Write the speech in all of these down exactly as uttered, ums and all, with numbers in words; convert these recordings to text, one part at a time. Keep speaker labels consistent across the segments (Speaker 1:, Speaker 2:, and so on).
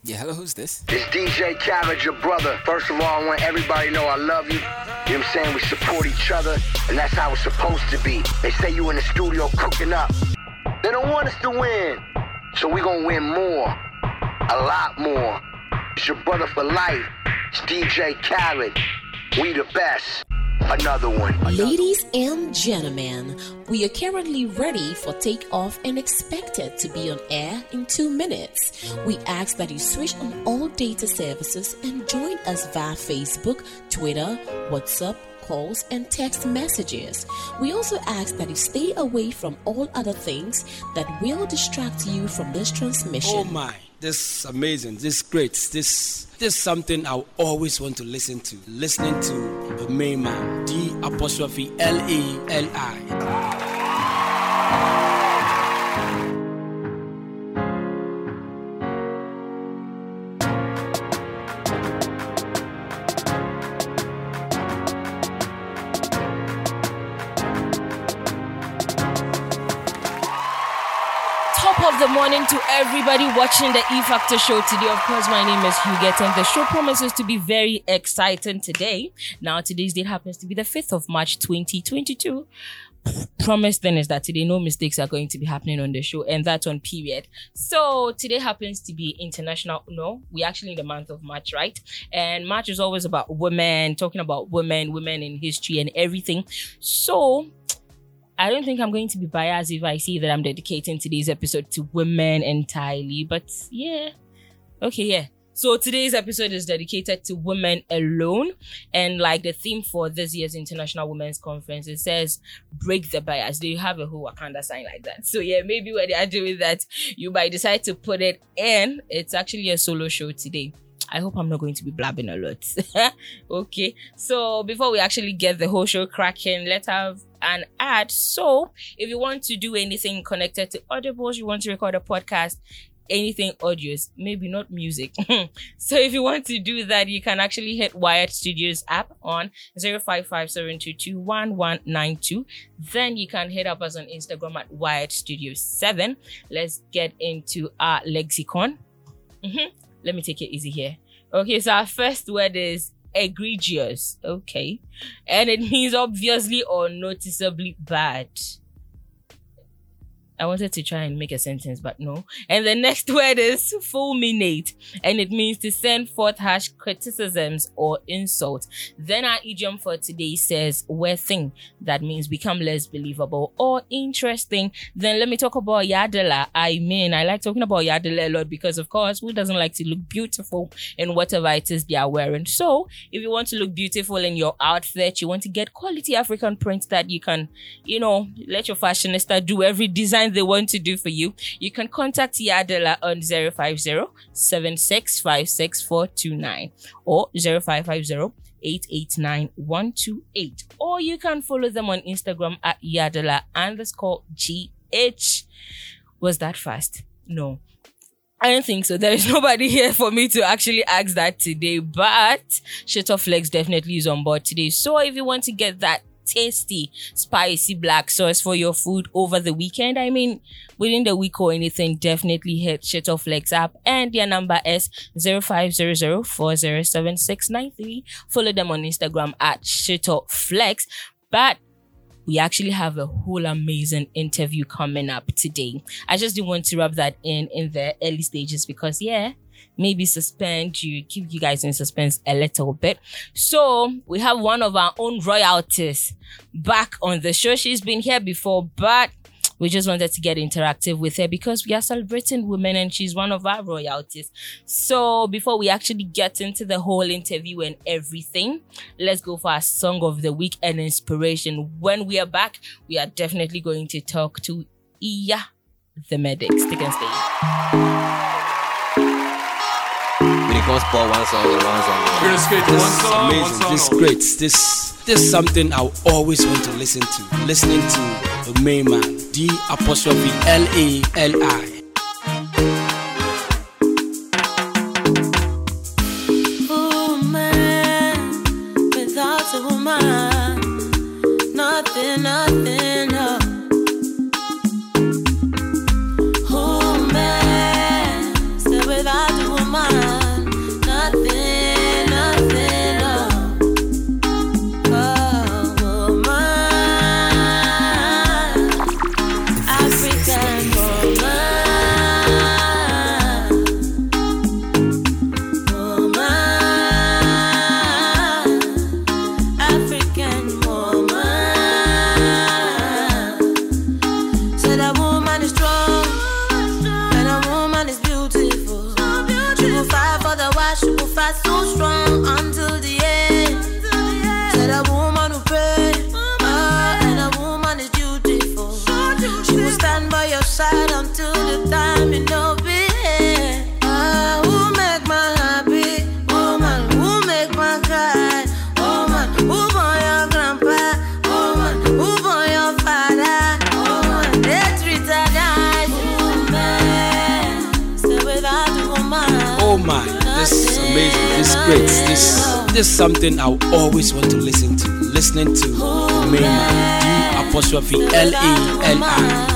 Speaker 1: Yeah, hello, who's this?
Speaker 2: It's D J Khaled, your brother. First of all, I want everybody to know I love you. You know what I'm saying? We support each other, and that's how it's supposed to be. They say you in the studio cooking up. They don't want us to win, so we gonna win more. A lot more. It's your brother for life. It's D J Khaled. We the best. Another one.
Speaker 3: Ladies and gentlemen, we are currently ready for takeoff and expected to be on air in two minutes. We ask that you switch on all data services and join us via Facebook, Twitter, WhatsApp, calls, and text messages. We also ask that you stay away from all other things that will distract you from this transmission.
Speaker 4: Oh my, this is amazing, this is great, this This is something I always want to listen to. Listening to the main man, D apostrophe L A L I.
Speaker 5: Of the morning to everybody watching the E Factor show today. Of course, my name is Huguette, and the show promises to be very exciting today. Now, today's date happens to be the fifth of March, twenty twenty-two. Promise then is that today no mistakes are going to be happening on the show, and that's on period. So today happens to be international. No, we're actually in the month of March, right? And March is always about women, talking about women, women in history and everything. So I don't think I'm going to be biased if I say that I'm dedicating today's episode to women entirely, but yeah. Okay, yeah. So today's episode is dedicated to women alone, and like the theme for this year's International Women's Conference, it says, break the bias. Do you have a whole Wakanda sign like that? So yeah, maybe when they are doing that, you might decide to put it in. It's actually a solo show today. I hope I'm not going to be blabbing a lot. Okay, so before we actually get the whole show cracking, let's have an ad. So if you want to do anything connected to Audibles, you want to record a podcast, anything audios, maybe not music. So if you want to do that, you can actually hit Wired Studios app on zero five five seven two two one one nine two. Then you can hit up us on Instagram at Wired Studios seven. Let's get into our lexicon. Mm-hmm. Let me take it easy here. Okay, so our first word is egregious. Okay. And it means obviously or noticeably bad. I wanted to try and make a sentence, but no. And the next word is fulminate, and it means to send forth harsh criticisms or insult. Then our idiom for today says worthing. That means become less believable or interesting. Then let me talk about yadela. I mean, I like talking about yadela a lot because, of course, who doesn't like to look beautiful in whatever it is they are wearing? So if you want to look beautiful in your outfit, you want to get quality African prints that you can, you know, let your fashionista do every design they want to do for you, you can contact Yadela on zero five zero seven six five six four two nine or zero five five zero eight eight nine one two eight, or you can follow them on Instagram at Yadela underscore G H. Was that fast? No, I don't think so. There is nobody here for me to actually ask that today, but Shito Flex definitely is on board today. So if you want to get that tasty, spicy black sauce for your food over the weekend, I mean, within the week or anything, definitely hit Shito Flex app, and their number is zero five zero zero four zero seven six nine three. Follow them on Instagram at Shito Flex. But we actually have a whole amazing interview coming up today. I just didn't want to rub that in in the early stages because, yeah, maybe suspend you, keep you guys in suspense a little bit. So we have one of our own royalties back on the show. She's been here before, but we just wanted to get interactive with her because we are celebrating women and she's one of our royalties. So before we actually get into the whole interview and everything, let's go for our song of the week and inspiration. When we are back, we are definitely going to talk to Iya the Medic. Stick and stay.
Speaker 1: One song, one song.
Speaker 4: We're gonna skate to one song, amazing. One song. This is great. This this is something I always want to listen to. Listening to the main man, D apostrophe L A L I.
Speaker 6: Woman, without a woman, nothing, nothing, no. Woman, still without a woman. the time, you know be here. Ah, who make my happy? Woman, who make my cry? Woman, who born your grandpa? Woman, who born your father? Woman, they treat her nice. Woman, stay without a woman.
Speaker 4: Oh my, this is amazing, this is great, this, this is something I always want to listen to. Listening to the main man, D apostrophe L A L I.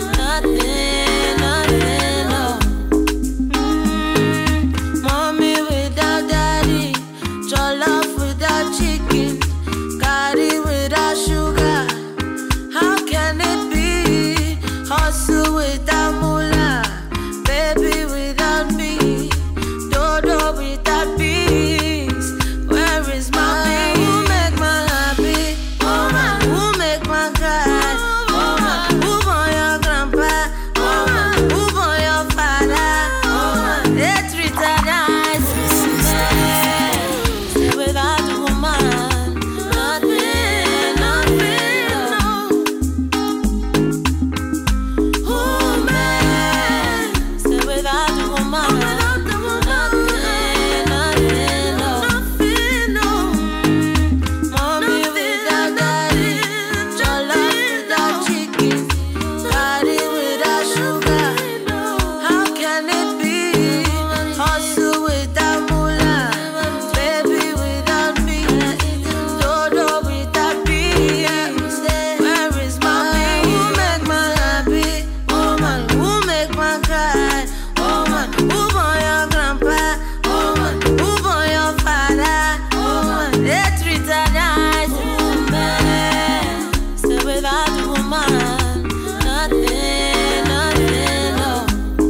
Speaker 6: Mommy without daddy, jollof without chicken, curry without sugar. How can it be? Hustle without moolah, baby without me, dodo without peace. Where is my peace? Who make my happy? Woman, who make my cry? Woman, who born your grandpa? Woman, who born your father? Woman, they treat her nice. Stay without a woman, nothing, nothing, no. Woman, stay without a woman, nothing, nothing, no. Nothing, no. Mommy without daddy, jollof without chicken, curry without sugar. How can it be? Hustle without moolah, baby without me, dodo without peace. Where is my peace? Who make my happy? Woman, who make my cry? Woman, who born your grandpa? Woman, who born your father? Woman, they treat her nice. Woman, stay without a woman, nothing, nothing, no.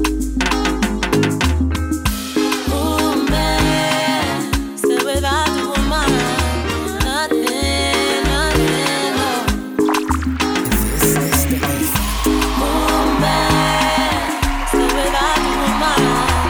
Speaker 6: Woman, stay without a woman, nothing, nothing, no. Woman, stay without a woman,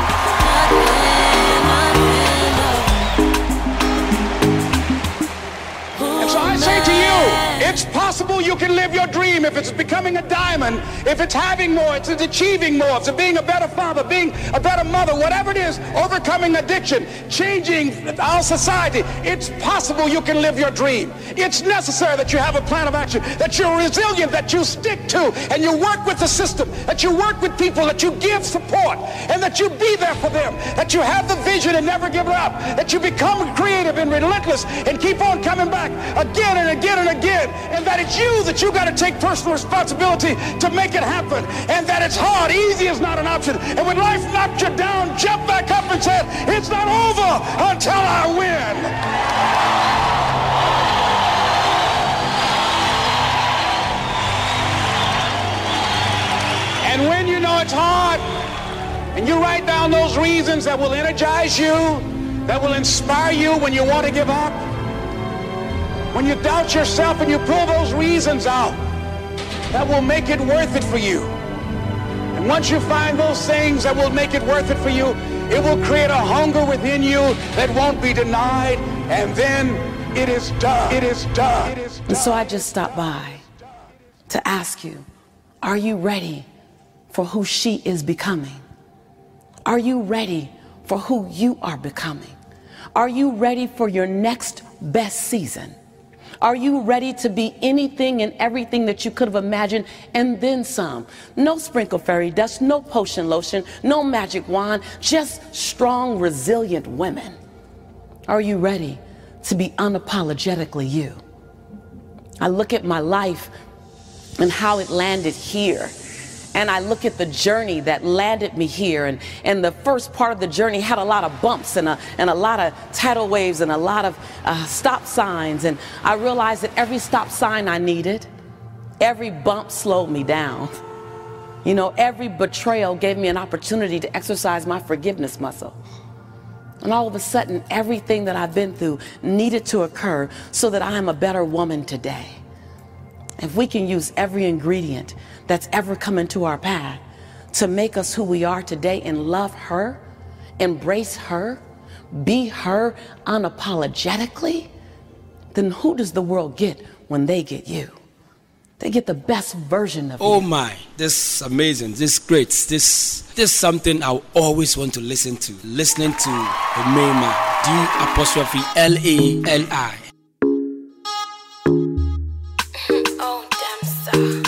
Speaker 6: nothing, nothing, no.
Speaker 7: And so I say to you, it's possible you can live your dream if it's becoming a diamond, if it's having more, if it's achieving more, if it's being a better father, being a better mother, whatever it is, overcoming addiction, changing our society. It's possible you can live your dream. It's necessary that you have a plan of action, that you're resilient, that you stick to, and you work with the system, that you work with people, that you give support, and that you be there for them, that you have the vision and never give it up, that you become creative and relentless and keep on coming back again and again and again, and that it's you that you got to take personal responsibility to make it happen, and that it's hard. Easy is not an option. And when life knocks you down, jump back up and say, it's not over until I win. And when you know it's hard, and you write down those reasons that will energize you, that will inspire you when you want to give up, when you doubt yourself and you pull those reasons out, that will make it worth it for you. And once you find those things that will make it worth it for you, it will create a hunger within you that won't be denied, and then it is done. It is done. It is done.
Speaker 8: And so I just stopped by to ask you, are you ready for who she is becoming? Are you ready for who you are becoming? Are you ready for your next best season? Are you ready to be anything and everything that you could have imagined and then some? No sprinkle fairy dust, no potion lotion, no magic wand, just strong, resilient women. Are you ready to be unapologetically you? I look at my life and how it landed here. And I look at the journey that landed me here, and, and the first part of the journey had a lot of bumps and a, and a lot of tidal waves and a lot of uh, stop signs. And I realized that every stop sign I needed, every bump slowed me down. You know, every betrayal gave me an opportunity to exercise my forgiveness muscle. And all of a sudden, everything that I've been through needed to occur so that I am a better woman today. If we can use every ingredient that's ever come into our path to make us who we are today and love her, embrace her, be her unapologetically, then who does the world get when they get you? They get the best version of
Speaker 4: Oh
Speaker 8: you.
Speaker 4: my, this is amazing. This is great. This this is something I always want to listen to. Listening to the main man, D apostrophe L A L I.
Speaker 6: Oh, damn, sir.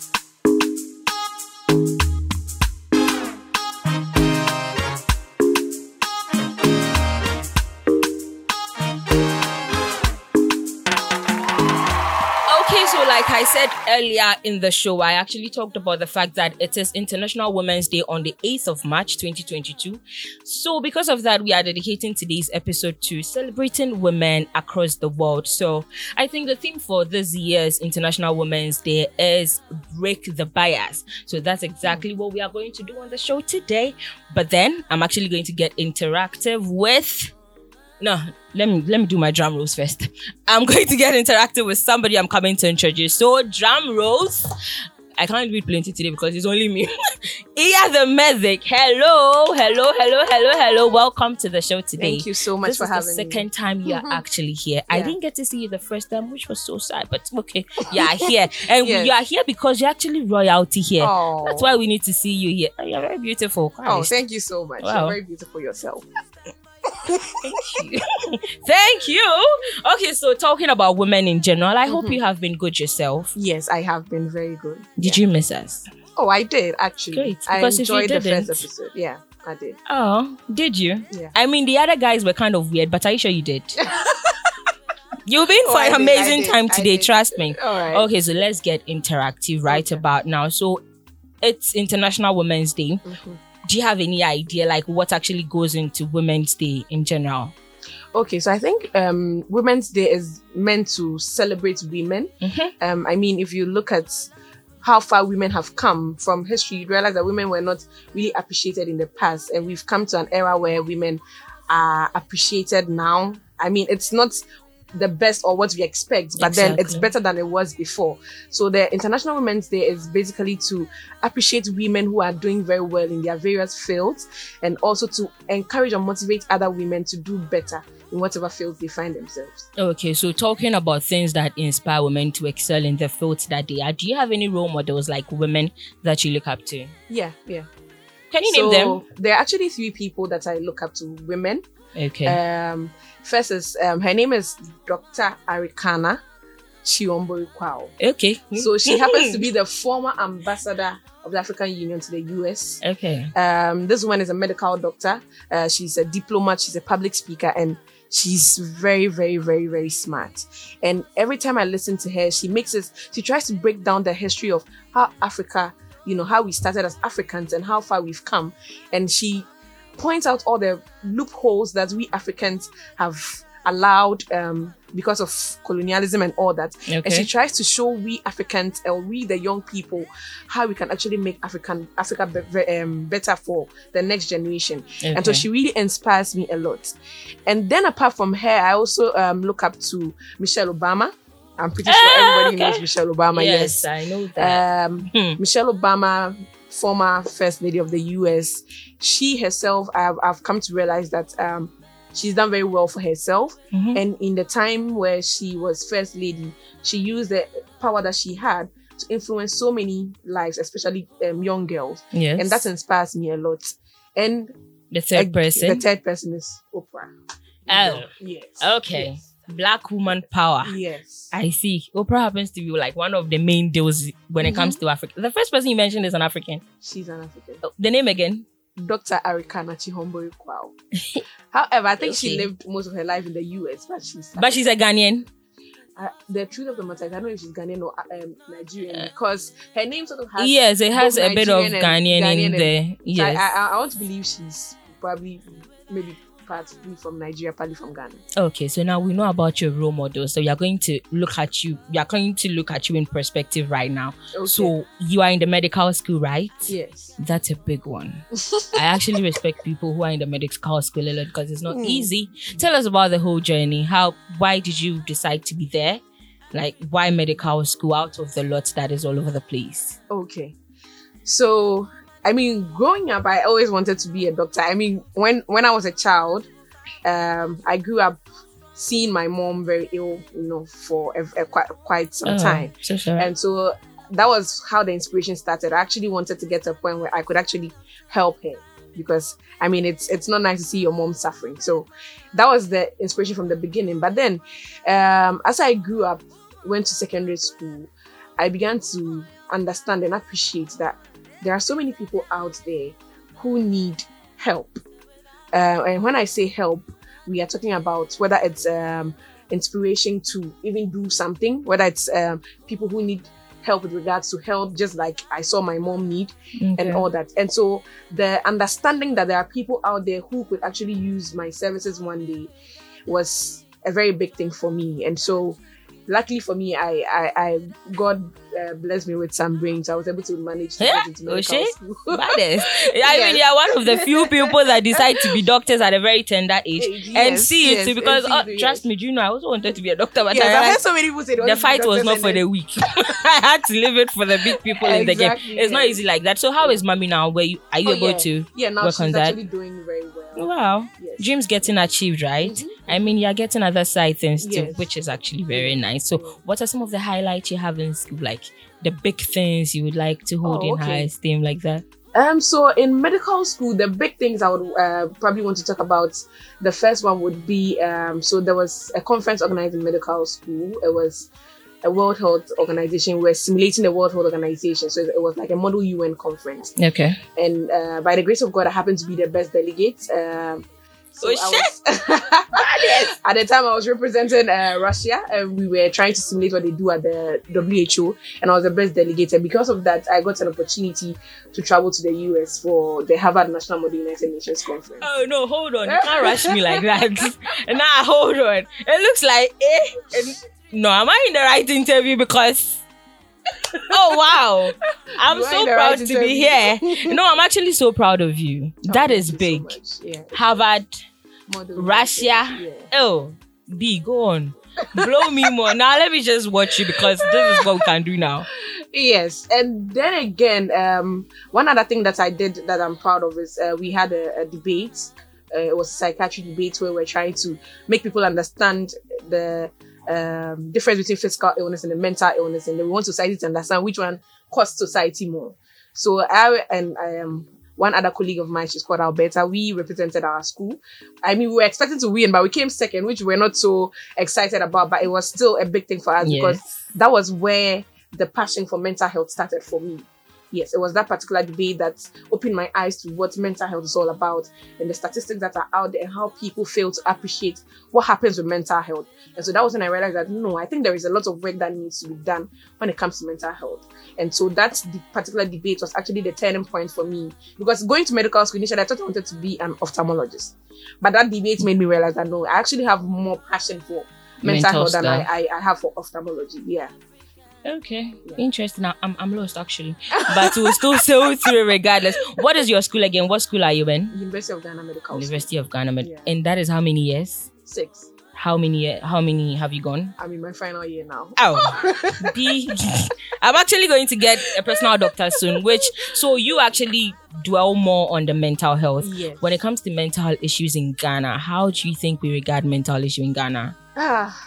Speaker 5: Okay, so like I said earlier in the show, I actually talked about the fact that it is International Women's Day on the eighth of March, twenty twenty-two. So because of that, we are dedicating today's episode to celebrating women across the world. So I think the theme for this year's International Women's Day is break the bias. So that's exactly what we are going to do on the show today. But then I'm actually going to get interactive with... No, let me let me do my drum rolls first. I'm going to get interactive with somebody I'm coming to introduce. So drum rolls. I can't read plenty today because it's only me. Iya the Medic. Hello, hello, hello, hello, hello. Welcome to the show today.
Speaker 9: Thank you so much
Speaker 5: this
Speaker 9: for
Speaker 5: is
Speaker 9: having
Speaker 5: the
Speaker 9: me.
Speaker 5: second time you're
Speaker 9: Mhm.
Speaker 5: actually here. I
Speaker 9: Yeah.
Speaker 5: didn't get to see you the first time, which was so sad, but okay. You are here. And
Speaker 9: Yes.
Speaker 5: you are here because you're actually royalty here.
Speaker 9: Oh.
Speaker 5: That's why we need to see you here. Oh, you're very beautiful.
Speaker 9: Oh,
Speaker 5: Christ.
Speaker 9: thank you so much.
Speaker 5: Wow.
Speaker 9: You're very beautiful yourself.
Speaker 5: Thank you. Thank you. Okay, so talking about women in general, I hope
Speaker 9: Mhm.
Speaker 5: you have been good yourself.
Speaker 9: Yes, I have been very good.
Speaker 5: Did you miss us?
Speaker 9: Oh, I did actually.
Speaker 5: Great,
Speaker 9: I
Speaker 5: because if you
Speaker 9: enjoyed the
Speaker 5: didn't-
Speaker 9: first episode. Yeah, I did.
Speaker 5: Oh, did you?
Speaker 9: Yeah.
Speaker 5: I mean, the other guys were kind of weird, but are you sure you did? You've been
Speaker 9: Oh,
Speaker 5: for
Speaker 9: I
Speaker 5: an
Speaker 9: did,
Speaker 5: amazing
Speaker 9: I did,
Speaker 5: time
Speaker 9: I
Speaker 5: today,
Speaker 9: did.
Speaker 5: trust me.
Speaker 9: All right.
Speaker 5: Okay, so let's get interactive right
Speaker 9: Okay.
Speaker 5: about now. So it's International Women's Day.
Speaker 9: Mhm.
Speaker 5: Do you have any idea like what actually goes into Women's Day in general?
Speaker 9: Okay, so I think um, Women's Day is meant to celebrate women.
Speaker 5: Mhm.
Speaker 9: Um, I mean, if you look at how far women have come from history, you realize that women were not really appreciated in the past, and we've come to an era where women are appreciated now. I mean, it's not the best or what we expect, but then it's
Speaker 5: Exactly.
Speaker 9: better than it was before. So the International Women's Day is basically to appreciate women who are doing very well in their various fields, and also to encourage and motivate other women to do better in whatever field they find themselves.
Speaker 5: Okay, so talking about things that inspire women to excel in the fields that they are, do you have any role models like women that you look up to?
Speaker 9: Yeah, yeah.
Speaker 5: Can you
Speaker 9: so
Speaker 5: name them?
Speaker 9: there are actually three people that I look up to, women.
Speaker 5: Okay.
Speaker 9: Um, first is um, her name is Doctor Arikana Chiombo-Ikwao.
Speaker 5: Okay.
Speaker 9: So she happens to be the former ambassador of the African Union to the U S.
Speaker 5: Okay.
Speaker 9: Um, this woman is a medical doctor. Uh, she's a diplomat. She's a public speaker, and she's very, very, very, very smart. And every time I listen to her, she makes it. She tries to break down the history of how Africa, you know, how we started as Africans and how far we've come. And she points out all the loopholes that we Africans have allowed um, because of colonialism and all that. And
Speaker 5: Okay.
Speaker 9: she tries to show we Africans, or we the young people, how we can actually make African Africa be, be- um, better for the next generation. And so
Speaker 5: Okay.
Speaker 9: she really inspires me a lot. And then apart from her, I also um, look up to Michelle Obama. I'm pretty sure
Speaker 5: Ah,
Speaker 9: everybody
Speaker 5: okay.
Speaker 9: knows Michelle Obama.
Speaker 5: yes,
Speaker 9: Yes.
Speaker 5: I know that.
Speaker 9: Um,
Speaker 5: Hmm.
Speaker 9: Michelle Obama, former First Lady of the U S, she herself, I've, I've come to realize that um, she's done very well for herself.
Speaker 5: Mhm.
Speaker 9: And in the time where she was First Lady, she used the power that she had to influence so many lives, especially um, young girls.
Speaker 5: Yes.
Speaker 9: And that inspires me a lot. And
Speaker 5: the third
Speaker 9: uh,
Speaker 5: person.
Speaker 9: the third person is Oprah.
Speaker 5: Oh,
Speaker 9: Yes.
Speaker 5: okay. Black woman power.
Speaker 9: Yes.
Speaker 5: I see. Oprah happens to be like one of the main deals when it comes to Africa. The first person you mentioned is an African.
Speaker 9: She's an African.
Speaker 5: Oh, the name again?
Speaker 9: Doctor Arikana Chiombo-Ikwao. However, I think she
Speaker 5: Okay.
Speaker 9: lived most of her life in the U S, but she's
Speaker 5: But she's a Ghanaian.
Speaker 9: uh, the truth of the matter is I don't know if she's Ghanaian or um, Nigerian, because her name sort of has
Speaker 5: Yes, it has
Speaker 9: both
Speaker 5: a bit of
Speaker 9: Nigerian and
Speaker 5: Ghanaian, in
Speaker 9: Ghanaian
Speaker 5: there.
Speaker 9: So
Speaker 5: Yes.
Speaker 9: I, I, I want to believe she's probably maybe partly from Nigeria, partly from Ghana.
Speaker 5: Okay, so now we know about your role model. So we are going to look at you. We are going to look at you in perspective right now.
Speaker 9: Okay.
Speaker 5: So you are in the medical school, right?
Speaker 9: Yes.
Speaker 5: That's a big one. I actually respect people who are in the medical school a lot because it's not
Speaker 9: Mm.
Speaker 5: easy. Tell us about the whole journey. How? Why did you decide to be there? Like, why medical school out of the lot that is all over the place?
Speaker 9: Okay. So, I mean, growing up, I always wanted to be a doctor. I mean, when when I was a child, um, I grew up seeing my mom very ill, you know, for a, a, quite, quite some
Speaker 5: Oh,
Speaker 9: time.
Speaker 5: so sorry.
Speaker 9: And so that was how the inspiration started. I actually wanted to get to a point where I could actually help her, because I mean, it's it's not nice to see your mom suffering. So that was the inspiration from the beginning. But then, um, as I grew up, went to secondary school, I began to understand and appreciate that there are so many people out there who need help. Uh, and when I say help, we are talking about whether it's um, inspiration to even do something, whether it's um, people who need help with regards to health, just like I saw my mom need,
Speaker 5: Okay.
Speaker 9: and all that. And so the understanding that there are people out there who could actually use my services one day was a very big thing for me. And so luckily for me, I, I, I God uh, blessed me with some brains. I was able to manage to
Speaker 5: Yeah?
Speaker 9: get into medical
Speaker 5: Oshé?
Speaker 9: school.
Speaker 5: Baddest. I mean,
Speaker 9: Yes.
Speaker 5: you're one of the few people that decide to be doctors at a very tender age
Speaker 9: Age,
Speaker 5: and
Speaker 9: yes,
Speaker 5: see it
Speaker 9: yes,
Speaker 5: too. Because
Speaker 9: and
Speaker 5: oh,
Speaker 9: see it,
Speaker 5: trust
Speaker 9: yes.
Speaker 5: me, do you know I also wanted to be a doctor, but
Speaker 9: Yes,
Speaker 5: I
Speaker 9: I've heard
Speaker 5: realized
Speaker 9: so many people say they want
Speaker 5: the
Speaker 9: to be
Speaker 5: fight was
Speaker 9: doctors
Speaker 5: not
Speaker 9: and
Speaker 5: for
Speaker 9: then-
Speaker 5: the weak. I had to leave it for the big people in the game.
Speaker 9: Exactly,
Speaker 5: It's not
Speaker 9: yes.
Speaker 5: easy like that. So how is mommy now? Where you are you
Speaker 9: Oh,
Speaker 5: able
Speaker 9: yeah.
Speaker 5: to
Speaker 9: Yeah, now
Speaker 5: work
Speaker 9: she's
Speaker 5: on that?
Speaker 9: actually doing very well.
Speaker 5: Wow.
Speaker 9: Yes.
Speaker 5: Dreams getting achieved, right?
Speaker 9: Mhm.
Speaker 5: I mean, you're getting other side things too,
Speaker 9: Yes.
Speaker 5: which is actually very nice. So, what are some of the highlights you have in school? Like the big things you would like to hold
Speaker 9: Oh,
Speaker 5: in
Speaker 9: okay.
Speaker 5: high esteem, like that?
Speaker 9: Um, so in medical school, the big things I would uh, probably want to talk about, the first one would be, um, so there was a conference organized in medical school. It was a World Health Organization. We were simulating the World Health Organization. So it was like a model U N conference.
Speaker 5: Okay.
Speaker 9: And uh, by the grace of God, I happened to be the best delegate. Um, so
Speaker 5: Oh,
Speaker 9: I was, at the time, I was representing uh, Russia, and we were trying to simulate what they do at the W H O, and I was the best delegate. And because of that, I got an opportunity to travel to the U S for the Harvard National Model United Nations Conference.
Speaker 5: Oh no, hold on. You can't rush me like that. Nah, hold on. It looks like eh. and- No, am I in the right interview? Because oh wow, I'm
Speaker 9: You are
Speaker 5: so
Speaker 9: in the
Speaker 5: proud
Speaker 9: right
Speaker 5: to be here.
Speaker 9: interview.
Speaker 5: No, I'm actually so proud of you.
Speaker 9: Oh,
Speaker 5: that
Speaker 9: thank
Speaker 5: is
Speaker 9: you so
Speaker 5: big.
Speaker 9: much. Yeah.
Speaker 5: Harvard,
Speaker 9: Model
Speaker 5: Russia.
Speaker 9: United, yeah.
Speaker 5: Oh, B, go on. Blow me more. Now let me just watch you, because this is what we can do now.
Speaker 9: Yes, and then again, um, one other thing that I did that I'm proud of is uh, we had a, a debate. Uh, it was a psychiatry debate where we're trying to make people understand the um, difference between physical illness and the mental illness, and then we want society to understand which one costs society more. So I and I am one other colleague of mine, she's called Alberta. We represented our school. I mean, we were expecting to win, but we came second, which we're not so excited about. But it was still a big thing for us because
Speaker 5: Yes.
Speaker 9: that was where the passion for mental health started for me. Yes, it was that particular debate that opened my eyes to what mental health is all about and the statistics that are out there and how people fail to appreciate what happens with mental health. And so that was when I realized that, no, I think there is a lot of work that needs to be done when it comes to mental health. And so that the particular debate was actually the turning point for me. Because going to medical school, initially I thought I wanted to be an ophthalmologist. But that debate made me realize that, no, I actually have more passion for mental,
Speaker 5: Mental
Speaker 9: health than I,
Speaker 5: stuff.
Speaker 9: I, I have for ophthalmology. Yeah.
Speaker 5: Okay, interesting. Now, I'm I'm lost actually, but we'll still sail through regardless. What is your school again? What school are you in?
Speaker 9: University of Ghana Medical
Speaker 5: University of Ghana, Med-
Speaker 9: Yeah.
Speaker 5: and that is how many years?
Speaker 9: School. Six.
Speaker 5: How many? year- How many have you gone?
Speaker 9: I'm in my final year now.
Speaker 5: Oh, B. I'm actually going to get a personal doctor soon. Which so you actually dwell more on the mental health.
Speaker 9: Yes.
Speaker 5: When it comes to mental health issues in Ghana, how do you think we regard mental issue in Ghana?
Speaker 9: Ah,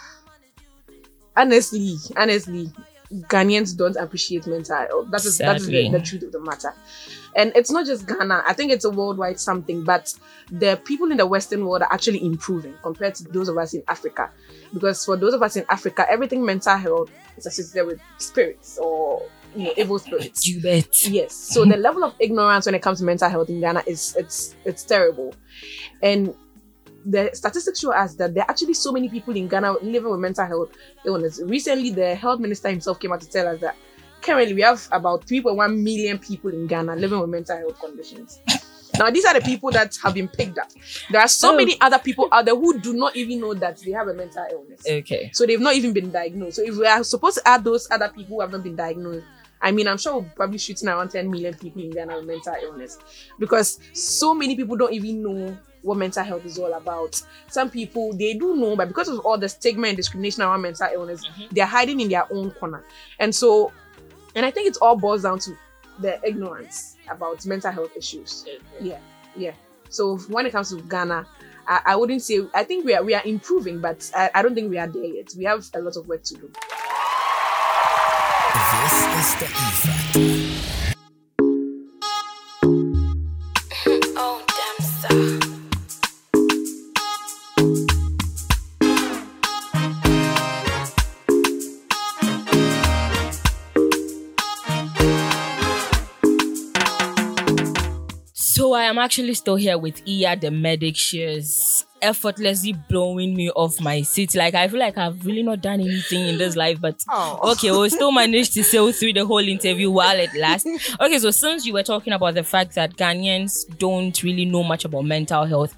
Speaker 9: honestly, honestly, Ghanaians don't appreciate mental health. That is that is the,
Speaker 5: Sadly.
Speaker 9: the truth of the matter. And it's not just Ghana. I think it's a worldwide something. But the people in the Western world are actually improving compared to those of us in Africa. Because for those of us in Africa, everything mental health is associated with spirits or you know evil spirits.
Speaker 5: You bet.
Speaker 9: Yes. So the level of ignorance when it comes to mental health in Ghana is it's it's terrible. And the statistics show us that there are actually so many people in Ghana living with mental health illness. Recently, the health minister himself came out to tell us that currently we have about three point one million people in Ghana living with mental health conditions. Now, these are the people that have been picked up. There are so
Speaker 5: Oh.
Speaker 9: many other people out there who do not even know that they have a mental illness.
Speaker 5: Okay.
Speaker 9: So they've not even been diagnosed. So if we are supposed to add those other people who have not been diagnosed, I mean, I'm sure we're probably shooting around ten million people in Ghana with mental illness because so many people don't even know what mental health is all about. Some people, they do know, but because of all the stigma and discrimination around mental illness, they're hiding in their own corner. And so, and I think it all boils down to the ignorance about mental health issues. Yeah, yeah. So when it comes to Ghana, I, I wouldn't say. I think we are we are improving, but I, I don't think we are there yet. We have a lot of work to do.
Speaker 10: This is the E-Factor.
Speaker 6: Oh, damn, sir.
Speaker 5: So I am actually still here with Iya, the medic. She's effortlessly blowing me off my seat. Like, I feel like I've really not done anything in this life, but
Speaker 9: Oh.
Speaker 5: okay, we'll still manage to sail through the whole interview while it lasts. Okay, so since you were talking about the fact that Ghanaians don't really know much about mental health,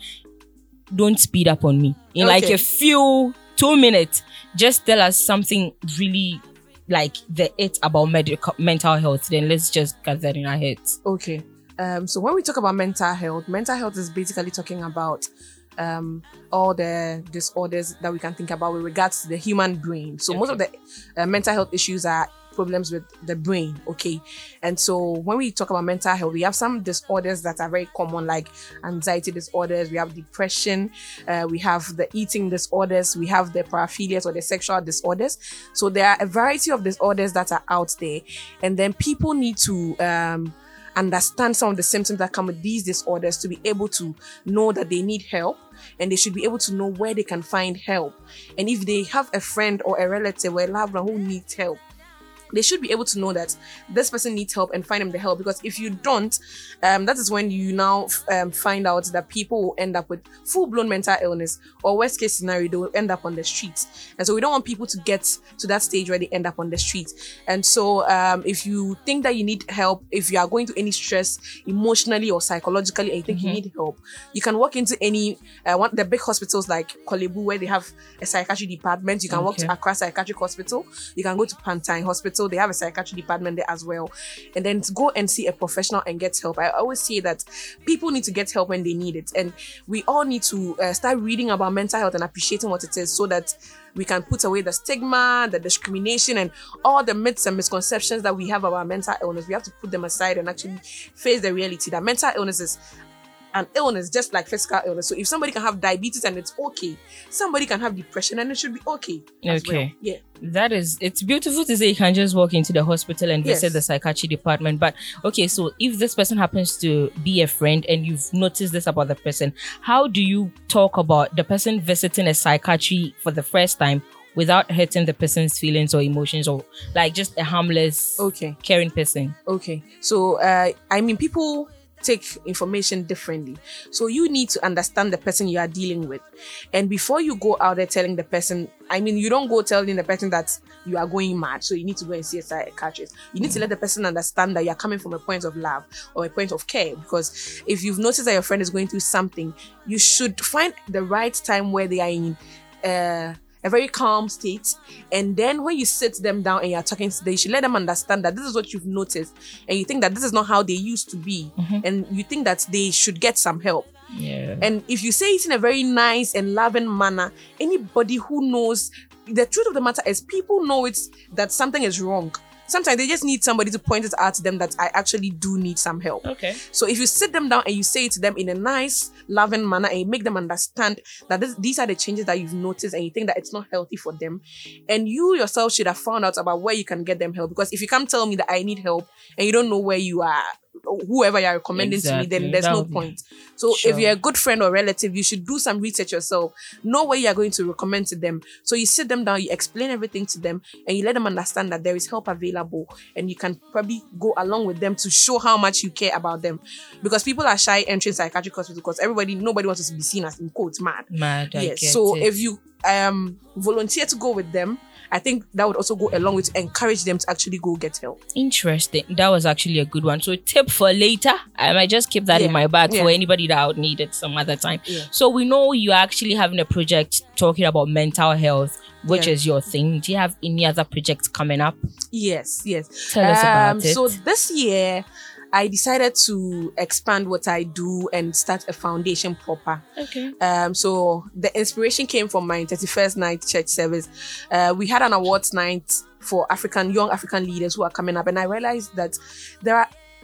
Speaker 5: don't speed up on me. In like
Speaker 9: Okay.
Speaker 5: a few two minutes, just tell us something really like the it about medical mental health. Then let's just get that in our heads.
Speaker 9: Okay. Um, so when we talk about mental health, mental health is basically talking about um, all the disorders that we can think about with regards to the human brain. So most of the uh, mental health issues are problems with the brain, okay? And so when we talk about mental health, we have some disorders that are very common, like anxiety disorders, we have depression, uh, we have the eating disorders, we have the paraphilias or the sexual disorders. So there are a variety of disorders that are out there, and then people need to um, understand some of the symptoms that come with these disorders to be able to know that they need help, and they should be able to know where they can find help. And if they have a friend or a relative or a loved one who needs help, they should be able to know that this person needs help and find them the help. Because if you don't, um, that is when you now um, find out that people will end up with full-blown mental illness, or worst case scenario, they will end up on the streets. And so we don't want people to get to that stage where they end up on the streets. And so um, if you think that you need help, if you are going through any stress emotionally or psychologically, and you think
Speaker 5: Mm-hmm.
Speaker 9: you need help, you can walk into any uh, one the big hospitals like Kolebu, where they have a psychiatry department. You can walk to
Speaker 5: Okay.
Speaker 9: Accra Psychiatric Hospital. You can go to Pantine Hospital. They have a psychiatry department there as well. And then to go and see a professional and get help. I always say that people need to get help when they need it. And we all need to uh, start reading about mental health and appreciating what it is, so that we can put away the stigma, the discrimination, and all the myths and misconceptions that we have about mental illness. We have to put them aside and actually face the reality that mental illness is an illness just like physical illness. So if somebody can have diabetes and it's okay, somebody can have depression and it should be okay as
Speaker 5: Okay.
Speaker 9: well. Yeah.
Speaker 5: That is, it's beautiful to say you can just walk into the hospital and visit
Speaker 9: Yes.
Speaker 5: the psychiatry department. But okay, so if this person happens to be a friend and you've noticed this about the person, how do you talk about the person visiting a psychiatry for the first time without hurting the person's feelings or emotions, or like just a harmless,
Speaker 9: Okay.
Speaker 5: caring person?
Speaker 9: Okay. So, uh, I mean, people take information differently. So you need to understand the person you are dealing with. And before you go out there telling the person, I mean, you don't go telling the person that you are going mad, so you need to go and see a psychiatrist. You need to let the person understand that you are coming from a point of love or a point of care. Because if you've noticed that your friend is going through something, you should find the right time where they are in uh a very calm state, and then when you sit them down and you're talking to them, you should let them understand that this is what you've noticed, and you think that this is not how they used to be, and you think that they should get some help.
Speaker 5: Yeah.
Speaker 9: And if you say it in a very nice and loving manner, anybody who knows, the truth of the matter is people know it's that something is wrong. Sometimes they just need somebody to point it out to them that I actually do need some help.
Speaker 5: Okay.
Speaker 9: So if you sit them down and you say it to them in a nice, loving manner, and you make them understand that this, these are the changes that you've noticed, and you think that it's not healthy for them, and you yourself should have found out about where you can get them help. Because if you can't tell me that I need help and you don't know where you are, whoever you're recommending to me,
Speaker 5: Exactly.
Speaker 9: then there's
Speaker 5: That
Speaker 9: no
Speaker 5: would be-
Speaker 9: point. So
Speaker 5: Sure.
Speaker 9: if you're a good friend or relative, you should do some research yourself. Know where you're going to recommend to them. So you sit them down, you explain everything to them, and you let them understand that there is help available, and you can probably go along with them to show how much you care about them. Because people are shy entering psychiatric hospitals because everybody, nobody wants to be seen as, in quotes, mad.
Speaker 5: Mad, I
Speaker 9: Yes.
Speaker 5: get
Speaker 9: So
Speaker 5: it.
Speaker 9: if you um volunteer to go with them, I think that would also go along with to encourage them to actually go get help.
Speaker 5: Interesting. That was actually a good one. So tip for later. I might just keep that
Speaker 9: Yeah.
Speaker 5: in my bag
Speaker 9: Yeah.
Speaker 5: for anybody that would need it some other time.
Speaker 9: Yeah.
Speaker 5: So we know you're actually having a project talking about mental health, which
Speaker 9: Yeah.
Speaker 5: is your thing. Do you have any other projects coming up?
Speaker 9: Yes, yes.
Speaker 5: Tell us about
Speaker 9: Um,
Speaker 5: it.
Speaker 9: So this year, I decided to expand what I do and start a foundation proper.
Speaker 5: Okay.
Speaker 9: Um, so the inspiration came from my thirty-first night church service. Uh, we had an awards night for African young African leaders who are coming up, and I realized that there are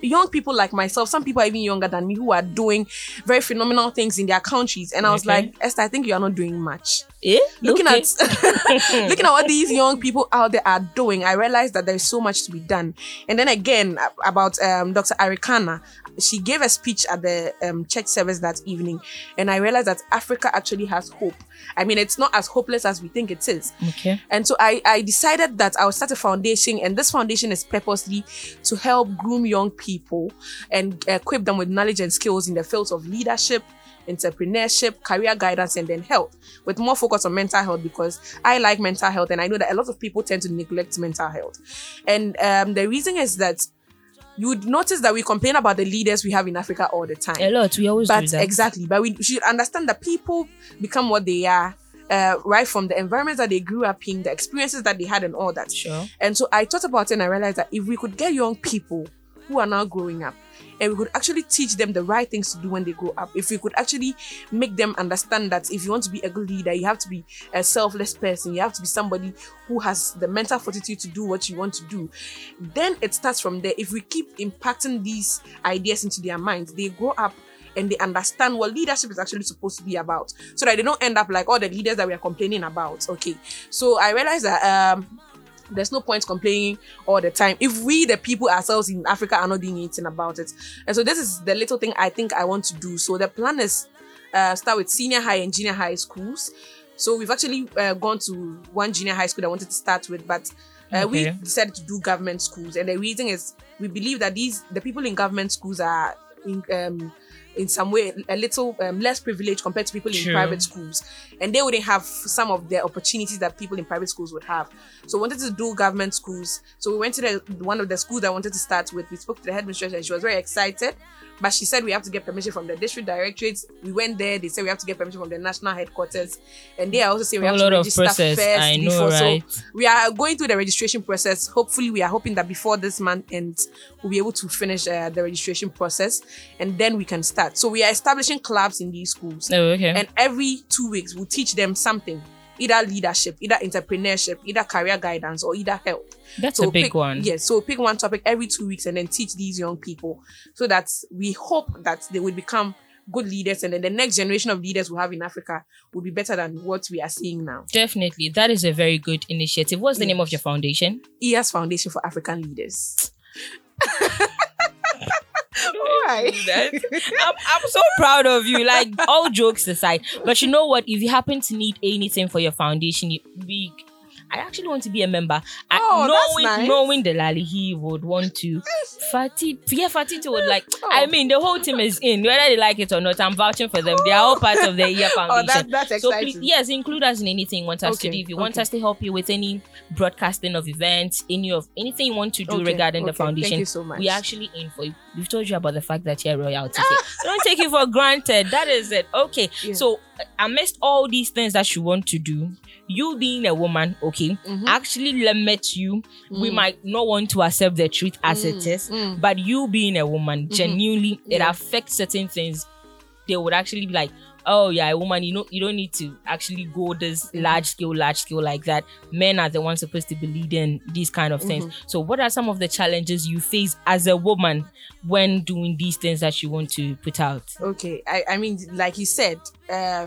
Speaker 9: young people like myself, some people are even younger than me, who are doing very phenomenal things in their countries. And I was
Speaker 5: Okay.
Speaker 9: like, Esther, I think you are not doing much.
Speaker 5: Eh?
Speaker 9: Looking
Speaker 5: Okay.
Speaker 9: at looking at what these young people out there are doing, I realized that there is so much to be done. And then again, a- about um, Doctor Arikana, she gave a speech at the um, church service that evening, and I realized that Africa actually has hope. I mean, it's not as hopeless as we think it is.
Speaker 5: Okay.
Speaker 9: And so I, I decided that I would start a foundation, and this foundation is purposely to help groom young people and equip them with knowledge and skills in the fields of leadership, entrepreneurship, career guidance, and then health, with more focus on mental health, because I like mental health and I know that a lot of people tend to neglect mental health. And um, the reason is that you would notice that we complain about the leaders we have in Africa all the time.
Speaker 5: A lot. We always
Speaker 9: But
Speaker 5: do that.
Speaker 9: exactly, but we should understand that people become what they are, uh, right from the environment that they grew up in, the experiences that they had, and all that.
Speaker 5: Sure.
Speaker 9: And so I thought about it and I realized that if we could get young people who are now growing up, and we could actually teach them the right things to do when they grow up, if we could actually make them understand that if you want to be a good leader, you have to be a selfless person, you have to be somebody who has the mental fortitude to do what you want to do, then it starts from there. If we keep impacting these ideas into their minds, they grow up and they understand what leadership is actually supposed to be about, so that they don't end up like all the leaders that we are complaining about. Okay, so I realized that um there's no point complaining all the time if we, the people ourselves in Africa, are not doing anything about it. And so this is the little thing I think I want to do. So the plan is uh, start with senior high and junior high schools. So we've actually uh, gone to one junior high school that I wanted to start with, but uh, we
Speaker 5: Okay.
Speaker 9: decided to do government schools. And the reason is we believe that these the people in government schools are in um in some way a little um, less privileged compared to people in
Speaker 5: True.
Speaker 9: private schools, and they wouldn't have some of the opportunities that people in private schools would have. So we wanted to do government schools. So we went to the one of the schools that I wanted to start with. We spoke to the headmistress and she was very excited, but she said we have to get permission from the district directorates. We went there, they said we have to get permission from the national headquarters, and they are also saying we
Speaker 5: A
Speaker 9: have to
Speaker 5: lot of
Speaker 9: register
Speaker 5: process,
Speaker 9: first
Speaker 5: I know,
Speaker 9: before.
Speaker 5: right?
Speaker 9: So we are going through the registration process. Hopefully we are hoping that before this month ends, we'll be able to finish uh, the registration process, and then we can start. So we are establishing clubs in these schools.
Speaker 5: Oh, okay.
Speaker 9: And every two weeks, we'll teach them something, either leadership, either entrepreneurship, either career guidance, or either health.
Speaker 5: That's
Speaker 9: So
Speaker 5: a
Speaker 9: we'll
Speaker 5: big
Speaker 9: pick,
Speaker 5: one.
Speaker 9: Yes, so we'll pick one topic every two weeks and then teach these young people, so that we hope that they will become good leaders, and then the next generation of leaders we have in Africa will be better than what we are seeing now.
Speaker 5: Definitely. That is a very good initiative. What's the name of your foundation?
Speaker 9: E S Foundation for African Leaders. Why?
Speaker 5: I'm, I'm so proud of you. Like, all jokes aside. But you know what? If you happen to need anything for your foundation, you, we, I actually want to be a member. I,
Speaker 9: Oh, that's
Speaker 5: knowing,
Speaker 9: nice.
Speaker 5: knowing the Lali, he would want to. Fatih, yeah, Fatih would like.
Speaker 9: Oh.
Speaker 5: I mean, the whole team is in. Whether they like it or not, I'm vouching for them. They are all part of the year foundation.
Speaker 9: Oh, that, that's
Speaker 5: So
Speaker 9: exciting.
Speaker 5: please, yes, include us in anything you want us to
Speaker 9: Okay,
Speaker 5: do. If you want
Speaker 9: okay.
Speaker 5: us to help you with any broadcasting of events, any of anything you want to do
Speaker 9: Okay,
Speaker 5: regarding the
Speaker 9: okay. Thank
Speaker 5: foundation,
Speaker 9: you so much.
Speaker 5: we are actually in for you. We've told you about the fact that you're royalty. here. We don't take you for granted. That is it. Okay.
Speaker 9: Yeah.
Speaker 5: So uh, amidst all these things that you want to do, you being a woman, okay,
Speaker 9: Mm-hmm.
Speaker 5: actually limits you. We
Speaker 9: Mm.
Speaker 5: might not want to accept the truth as it is, but you being a woman, genuinely, it
Speaker 9: Mm-hmm. Yeah.
Speaker 5: affects certain things. They would actually be like, oh yeah, a woman, you know, you don't need to actually go this
Speaker 9: Mm-hmm.
Speaker 5: large scale, large scale like that. Men are the ones supposed to be leading these kind of things.
Speaker 9: Mm-hmm.
Speaker 5: So what are some of the challenges you face as a woman when doing these things that you want to put out?
Speaker 9: Okay, I, I mean, like you said, uh,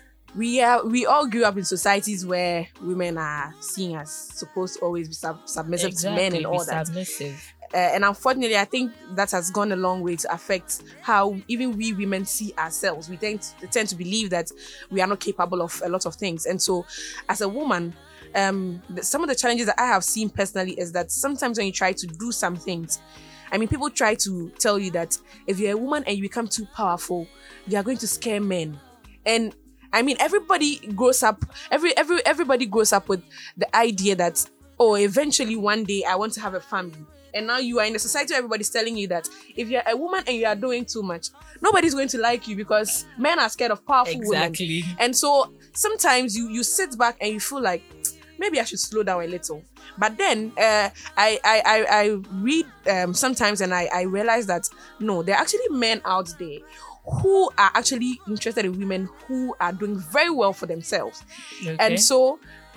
Speaker 9: we are we all grew up in societies where women are seen as supposed to always be sub- submissive to men and
Speaker 5: be
Speaker 9: all that.
Speaker 5: submissive.
Speaker 9: Uh, and unfortunately, I think that has gone a long way to affect how even we women see ourselves. We tend to, tend to believe that we are not capable of a lot of things. And so, as a woman, um, the, some of the challenges that I have seen personally is that sometimes when you try to do some things, I mean, people try to tell you that if you're a woman and you become too powerful, you are going to scare men. And I mean, everybody grows up, every every everybody grows up with the idea that, oh, eventually one day I want to have a family. And now you are in a society where everybody's telling you that if you're a woman and you are doing too much, nobody's going to like you because men are scared of powerful
Speaker 5: Exactly.
Speaker 9: women. And so sometimes you you sit back and you feel like, maybe I should slow down a little. But then uh, I, I I I read um, sometimes and I, I realize that no, there are actually men out there who are actually interested in women who are doing very well for themselves.
Speaker 5: Okay.
Speaker 9: And so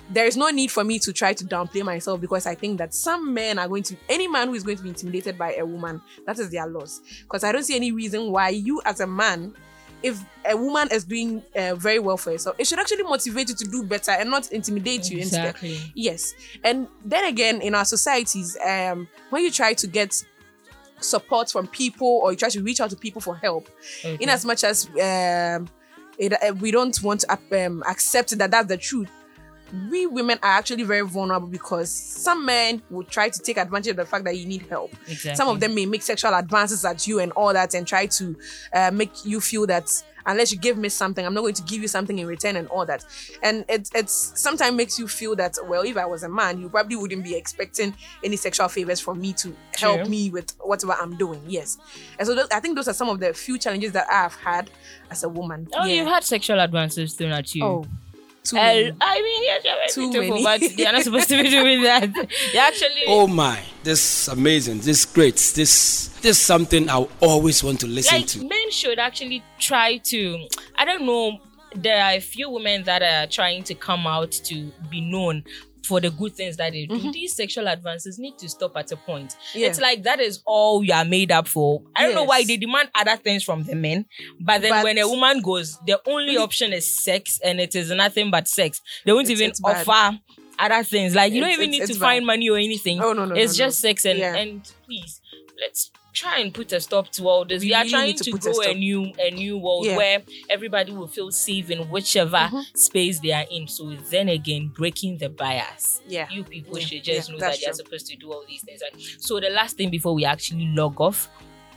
Speaker 9: there is no need for me to try to downplay myself, because I think that some men are going to, any man who is going to be intimidated by a woman, that is their loss. Because I don't see any reason why you as a man, if a woman is doing uh, very well for herself, it should actually motivate you to do better and not intimidate you
Speaker 5: Exactly.
Speaker 9: instead. Yes. And then again, in our societies, um, when you try to get support from people, or you try to reach out to people for help,
Speaker 5: Okay.
Speaker 9: in as much as um, it, uh, we don't want to um, accept that that's the truth, we women are actually very vulnerable, because some men will try to take advantage of the fact that you need help.
Speaker 5: Exactly.
Speaker 9: Some of them may make sexual advances at you and all that, and try to uh, make you feel that unless you give me something, I'm not going to give you something in return and all that. And it it's sometimes makes you feel that, well, if I was a man, you probably wouldn't be expecting any sexual favors from me to help
Speaker 5: True.
Speaker 9: me with whatever I'm doing. Yes. And so those, I think those are some of the few challenges that I've had as a woman.
Speaker 5: Oh,
Speaker 9: Yeah.
Speaker 5: you've had sexual advances thrown at you.
Speaker 9: Oh, too
Speaker 5: Uh,
Speaker 9: many.
Speaker 5: I mean, yes, you're very
Speaker 9: Too
Speaker 5: beautiful,
Speaker 9: many.
Speaker 5: but you're not supposed to be doing that. You actually.
Speaker 4: Oh my, this is amazing. This is great. This this is something I always want to listen
Speaker 5: Like,
Speaker 4: to.
Speaker 5: men should actually try to, I don't know, there are a few women that are trying to come out to be known for the good things that they do.
Speaker 9: Mhm.
Speaker 5: These sexual advances need to stop at a point.
Speaker 9: Yeah.
Speaker 5: It's like that is all you are made up for. I don't know
Speaker 9: Yes.
Speaker 5: why they demand other things from the men, but then
Speaker 9: But-
Speaker 5: when a woman goes, the only option is sex, and it is nothing but sex. They won't
Speaker 9: It's-
Speaker 5: even
Speaker 9: it's bad.
Speaker 5: offer other things. Like, you don't
Speaker 9: It's-
Speaker 5: even
Speaker 9: it's-
Speaker 5: need to
Speaker 9: it's
Speaker 5: find
Speaker 9: bad.
Speaker 5: money or anything.
Speaker 9: Oh, no, no,
Speaker 5: It's
Speaker 9: no,
Speaker 5: just
Speaker 9: no.
Speaker 5: sex, and,
Speaker 9: Yeah.
Speaker 5: and please, let's try and put a stop to all this.
Speaker 9: We
Speaker 5: We, are
Speaker 9: really
Speaker 5: trying
Speaker 9: need to
Speaker 5: to,
Speaker 9: put a
Speaker 5: grow a,
Speaker 9: stop.
Speaker 5: new a new world
Speaker 9: Yeah.
Speaker 5: where everybody will feel safe in whichever
Speaker 9: Mhm.
Speaker 5: space they are in. So then again, breaking the bias.
Speaker 9: Yeah.
Speaker 5: You people
Speaker 9: Yeah.
Speaker 5: should just
Speaker 9: Yeah,
Speaker 5: know
Speaker 9: that's
Speaker 5: that you're
Speaker 9: true.
Speaker 5: supposed to do all these things. Right? So the last thing before we actually log off,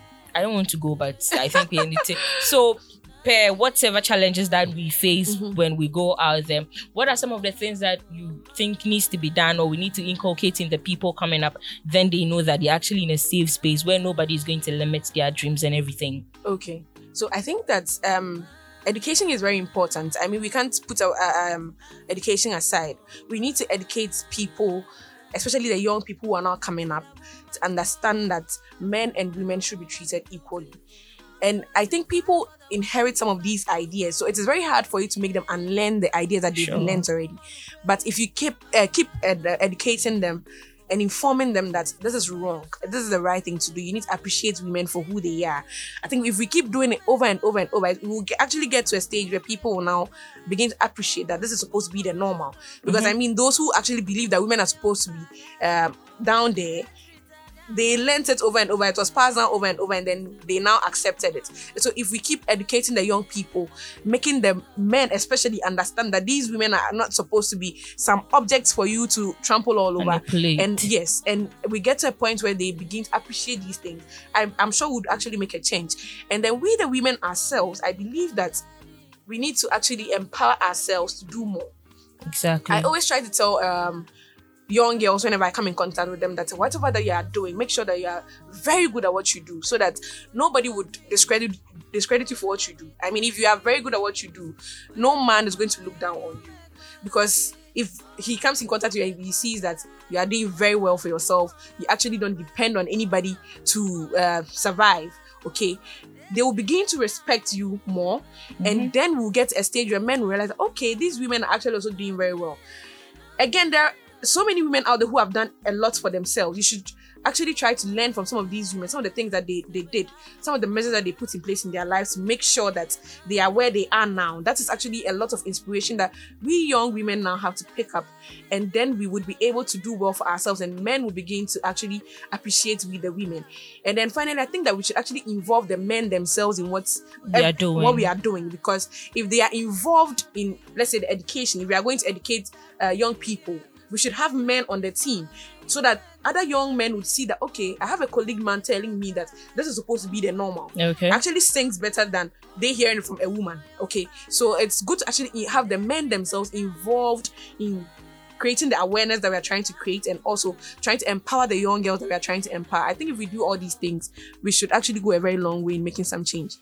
Speaker 5: I don't want to go, but I think we need to. So per whatever challenges that we face
Speaker 9: Mhm.
Speaker 5: when we go out there, what are some of the things that you think needs to be done, or we need to inculcate in the people coming up? Then they know that they're actually in a safe space where nobody is going to limit their dreams and everything.
Speaker 9: Okay. So I think that um, education is very important. I mean, we can't put our uh, um, education aside. We need to educate people, especially the young people who are now coming up, to understand that men and women should be treated equally. And I think people inherit some of these ideas, so it is very hard for you to make them unlearn the ideas that they've
Speaker 5: Sure.
Speaker 9: learned already. But if you keep uh, keep ed- educating them and informing them that this is wrong, this is the right thing to do, you need to appreciate women for who they are. I think if we keep doing it over and over and over, we will get, actually get to a stage where people will now begin to appreciate that this is supposed to be the normal. Because I mean, those who actually believe that women are supposed to be um, down there, they learnt it over and over. It was passed down over and over, and then they now accepted it. So if we keep educating the young people, making the men especially understand that these women are not supposed to be some objects for you to trample all over.
Speaker 5: Manipulate.
Speaker 9: And yes, and we get to a point where they begin to appreciate these things, I'm, I'm sure would actually make a change. And then we, the women ourselves, I believe that we need to actually empower ourselves to do more.
Speaker 5: Exactly.
Speaker 9: I always try to tell um, young girls whenever I come in contact with them that whatever that you are doing, make sure that you are very good at what you do, so that nobody would discredit discredit you for what you do. I mean, if you are very good at what you do, no man is going to look down on you, because if he comes in contact with you and he sees that you are doing very well for yourself, you actually don't depend on anybody to uh, survive, okay, they will begin to respect you more. Mm-hmm. And then we'll get to a stage where men will realize, okay, these women are actually also doing very well. Again, there are so many women out there who have done a lot for themselves. You should actually try to learn from some of these women, some of the things that they, they did, some of the measures that they put in place in their lives to make sure that they are where they are now. That is actually a lot of inspiration that we young women now have to pick up, and then we would be able to do well for ourselves, and men will begin to actually appreciate we the women. And then finally, I think that we should actually involve the men themselves in what's
Speaker 5: They are
Speaker 9: eh,
Speaker 5: doing.
Speaker 9: what we are doing, because if they are involved in, let's say, the education, if we are going to educate uh, young people, we should have men on the team, so that other young men would see that, okay, I have a colleague man telling me that this is supposed to be the normal.
Speaker 5: Okay.
Speaker 9: Actually sings better than they hearing it from a woman. Okay. So it's good to actually have the men themselves involved in creating the awareness that we are trying to create, and also trying to empower the young girls that we are trying to empower. I think if we do all these things, we should actually go a very long way in making some change.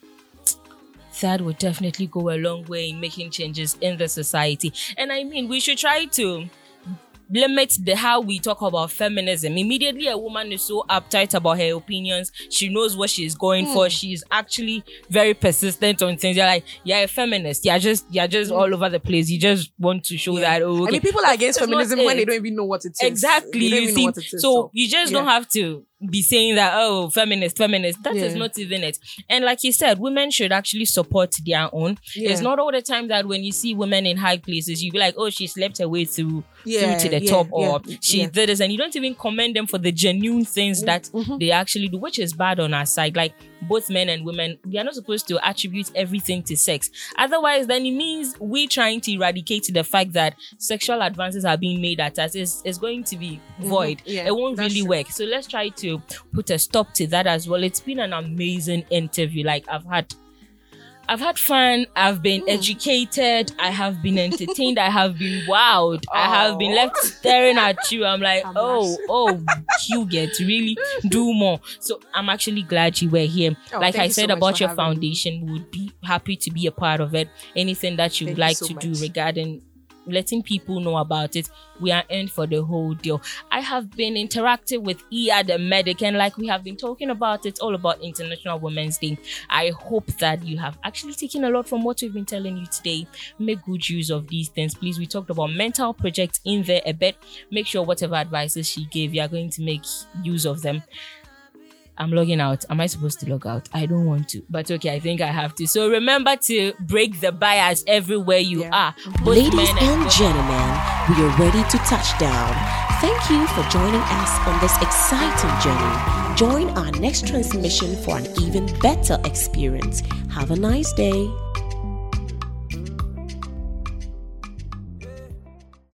Speaker 5: That would definitely go a long way in making changes in the society. And I mean, we should try to limit the how we talk about feminism. Immediately a woman is so uptight about her opinions, she knows what she's going mm. for, she's actually very persistent on things. You're like, you're a feminist, you're just you're just mm. all over the place, you just want to show yeah. that oh, okay.
Speaker 9: I mean, people are against feminism when they don't even know what it is.
Speaker 5: Exactly, you see,
Speaker 9: is,
Speaker 5: so,
Speaker 9: so
Speaker 5: you just
Speaker 9: yeah.
Speaker 5: don't have to be saying that, oh, feminist, feminist. That yeah. is not even it. And like you said, women should actually support their own. Yeah. It's not all the time that when you see women in high places, you be like, oh, she slept her way through,
Speaker 9: yeah,
Speaker 5: through to the
Speaker 9: yeah,
Speaker 5: top, or
Speaker 9: yeah,
Speaker 5: she
Speaker 9: yeah.
Speaker 5: did this, and you don't even commend them for the genuine things that mm-hmm. they actually do, which is bad on our side. Like, both men and women, we are not supposed to attribute everything to sex. Otherwise, then it means we trying to eradicate the fact that sexual advances are being made at us is, is going to be void. Mm-hmm. Yeah, it won't really true. work. So let's try to put a stop to that as well. It's been an amazing interview. Like, I've had I've had fun, I've been mm. educated, I have been entertained, I have been wowed, oh. I have been left staring at you. I'm like, oh, oh, you get really do more. So I'm actually glad you were here. Oh, like I said so about your foundation, we would be happy to be a part of it. Anything that you would like you so to much. do regarding letting people know about it, we are in for the whole deal. I have been interacting with Iya the medic, and like we have been talking about, it's all about International Women's Day. I hope that you have actually taken a lot from what we've been telling you today. Make good use of these things, please. We talked about mental projects in there a bit. Make sure whatever advices she gave, you are going to make use of them. I'm logging out. Am I supposed to log out? I don't want to, but okay, I think I have to. So remember to break the bias everywhere you yeah. are.
Speaker 3: Ladies and, and gentlemen, we are ready to touch down. Thank you for joining us on this exciting journey. Join our next transmission for an even better experience. Have a nice day.